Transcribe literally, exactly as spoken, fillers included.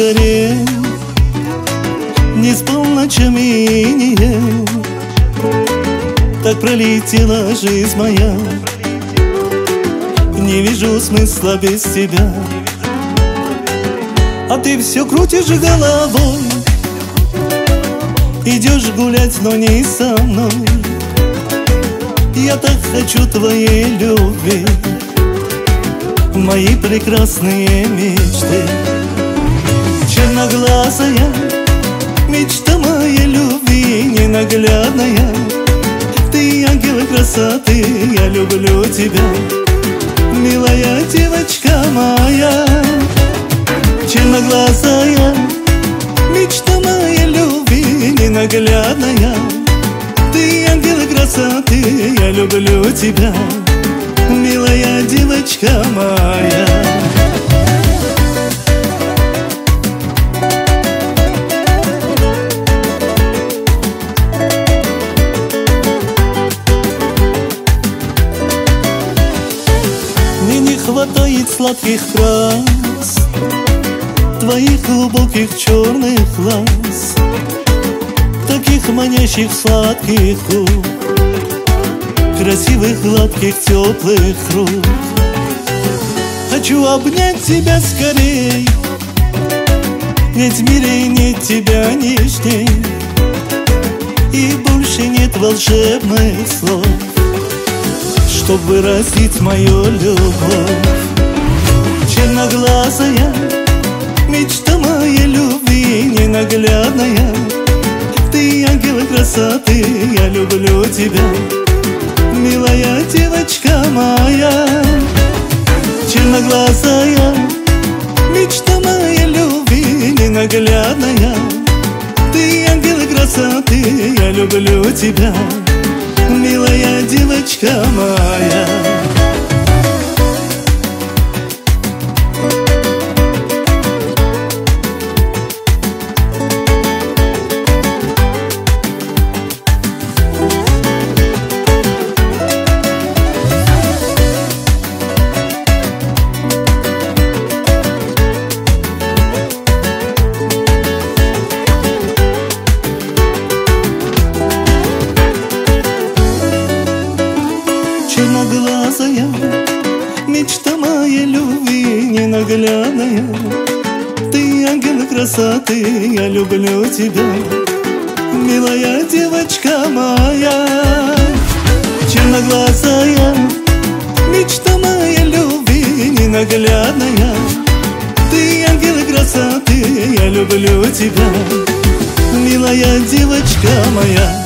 скорее, не спал ночами и не ел. Так пролетела жизнь моя, не вижу смысла без тебя. А ты все крутишь головой, идешь гулять, но не со мной. Я так хочу твоей любви, мои прекрасные мечты. Черноглазая, мечта моей любви ненаглядная. Ты ангел красоты, я люблю тебя, милая девочка моя. Черноглазая, мечта моей любви ненаглядная. Ты ангел красоты, я люблю тебя, милая девочка моя. Мне не хватает сладких фраз, твоих глубоких черных глаз, таких манящих сладких губ, красивых гладких теплых рук. Хочу обнять тебя скорей, ведь в мире нет тебя нежней, и больше нет волшебных слов, чтоб выразить мою любовь. Черноглазая, мечта моей любви ненаглядная. Ты ангел красоты, я люблю тебя, милая девочка моя. Черноглазая, мечта моей любви ненаглядная. Ты ангел красоты, я люблю тебя, милая девочка моя. Черноглазая, мечта моей любви ненаглядная. Ты ангел красоты, я люблю тебя, милая девочка моя. Черноглазая, мечта моей любви ненаглядная. Ты ангел красоты, я люблю тебя, милая девочка моя.